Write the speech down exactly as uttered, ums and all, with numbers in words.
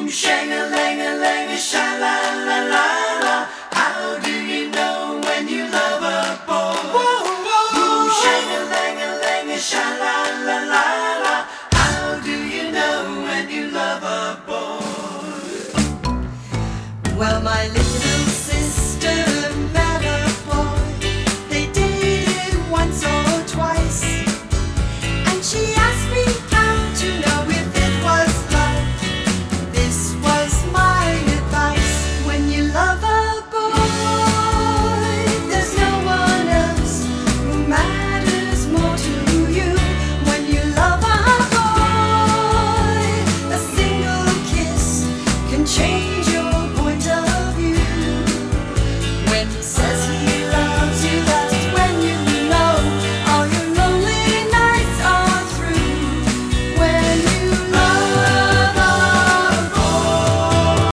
Shang-a-lang-a-lang, sha-la-la-la-la. How do you know when you love a boy? Boom, shang-a-lang-a-lang, sha-la-la-la-la. How do you know when you love a boy? Well, my little sister met a boy. They dated once or twice, and she asked me how to know if it was love. This was my advice: when you love a boy, there's no one else who matters more to you. When you love a boy, a single kiss can change